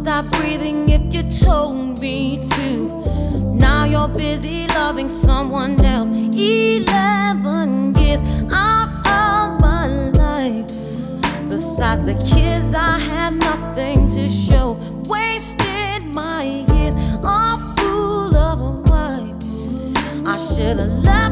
stop breathing if you told me to. Now you're busy loving someone else. 11 years out of my life. Besides the kids, I had nothing to show. Wasted my years, a fool of a wife. I should've left